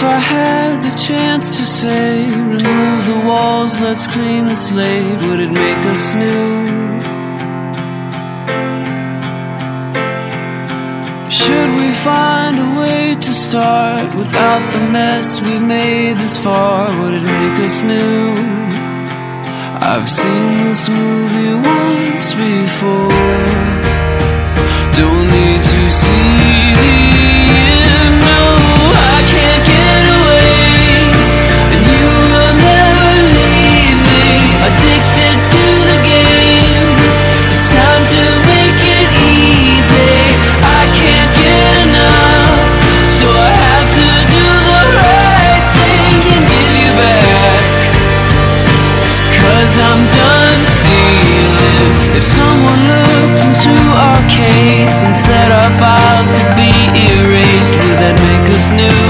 If I had the chance to say, remove the walls, let's clean the slate, would it make us new? Should we find a way to start without the mess we've made this far, would it make us new? I've seen this movie once before. Don't need to see the end, no, I can't get away, and you will never leave me, addicted to the game, it's time to make it easy, I can't get enough, so I have to do the right thing and give you back, 'cause I'm done stealing. If someone looked into our case and said our files could be erased, would that make us new?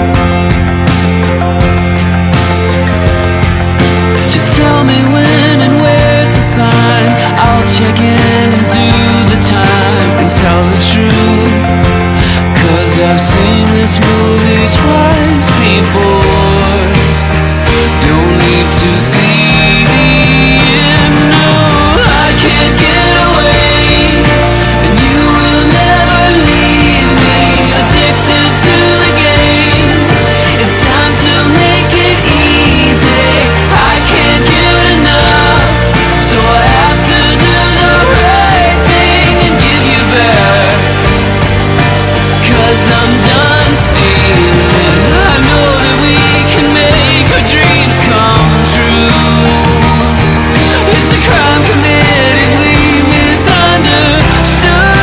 Just tell me when and where to sign, I'll check in and do the time and tell the truth, 'cause I've seen this movie twice before. Don't need to see the end, no, I can't get away, and you will never leave me, addicted to the game, it's time to make it easy, I can't get enough, so I have to do the right thing and give you back, 'cause I'm done stealing. I know that we can make our dreams come true, it's a crime committed we misunderstood.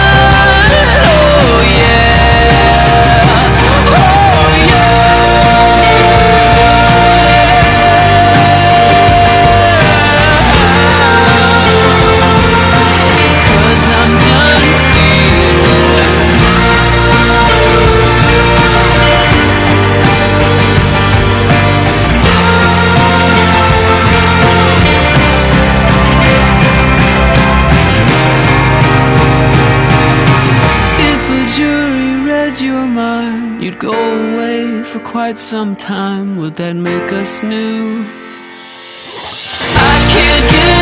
Oh yeah, oh yeah. 'Cause I'm done stealing. If a jury read your mind, you'd go away for quite some time, would that make us new? I can't get